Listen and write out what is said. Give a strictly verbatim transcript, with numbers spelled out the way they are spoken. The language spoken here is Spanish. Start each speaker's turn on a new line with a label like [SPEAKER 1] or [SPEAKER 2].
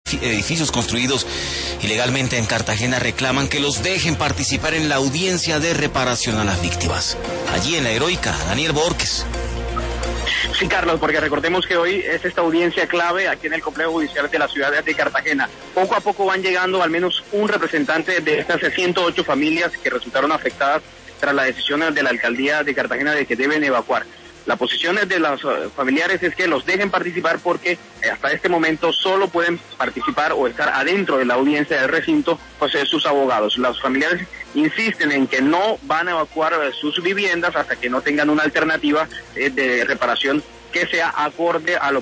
[SPEAKER 1] edificios construidos ilegalmente en Cartagena reclaman que los dejen participar en la audiencia de reparación a las víctimas. Allí en la Heroica, Daniel Borges.
[SPEAKER 2] Sí, Carlos, porque recordemos que hoy es esta audiencia clave aquí en el complejo judicial de la ciudad de Cartagena. Poco a poco van llegando al menos un representante de estas ciento ocho familias que resultaron afectadas tras la decisión de la alcaldía de Cartagena de que deben evacuar. La posición de los familiares es que los dejen participar porque hasta este momento solo pueden participar o estar adentro de la audiencia del recinto pues sus abogados. Los familiares insisten en que no van a evacuar sus viviendas hasta que no tengan una alternativa de reparación que sea acorde a lo